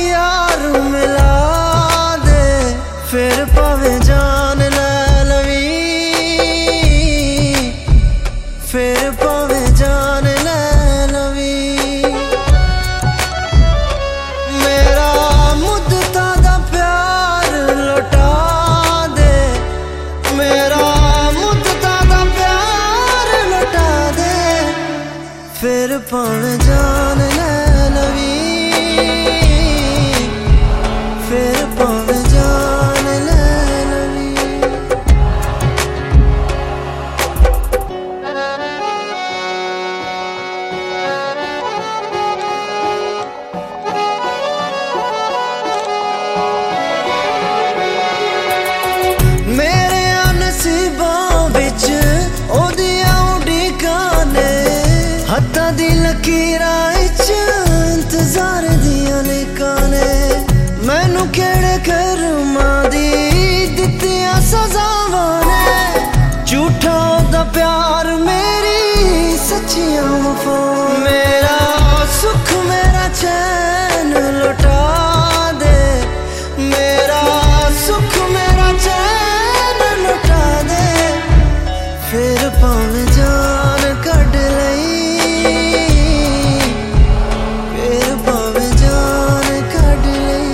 यार मिला दे, फिर भावे जान ले लवी, फिर भावे जान ले लवी। मेरा मुद्दता दा प्यार लौटा दे, मेरा मुद्दता दा प्यार लौटा दे, फिर भावे जान ले लवी, फिर भावे जान ले लवी। मेरे नसीबां विच ओदियां उड़ीकां ने, हत्थां दी लकीरां विच इंतजार दियां लिखां ने। मैनू केड़े कर्मां दी दित्तियां सज़ावां ने, झूठा ओदा प्यार मेरी सच्चियां वफावां। मेरा सुख मेरा चैन लौटा दे, मेरा सुख मेरा चैन लौटा दे, फिर भावें जान कढ लई, फिर भावें जान कढ लई।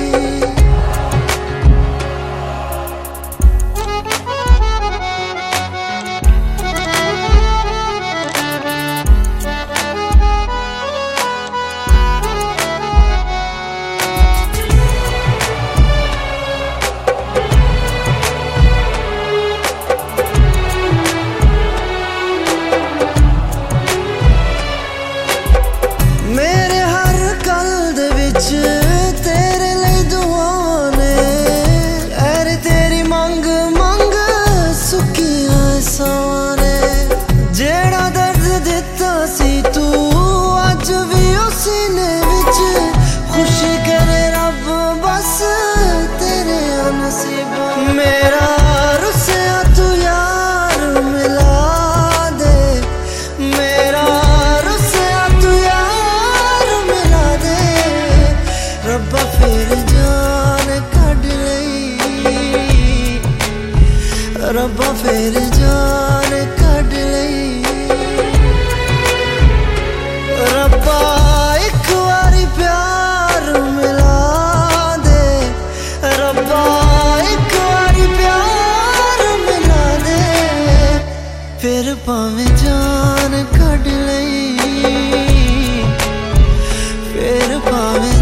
मेरे हर गल दे विच तेरे लिए दुआं ने, ऐ तेरी मंग मंग सुक्कियां सांवां ने। जेड़ा दर्द दित्ता सी तू अज भी उस सीने विच, खुशी करे रब बस तेरे नसीबां। मेरा रुस्सिया तू यार मिला दे, मेरा रुस्सिया तू यार मिला दे, रब्बा फिर जान कढ लई, रब्बा फिर जान कढ लई। रब्बा एक बारी प्यार मिला दे, रब्बा एक बारी प्यार मिला दे, फिर भावें जान कढ लई, फिर भावें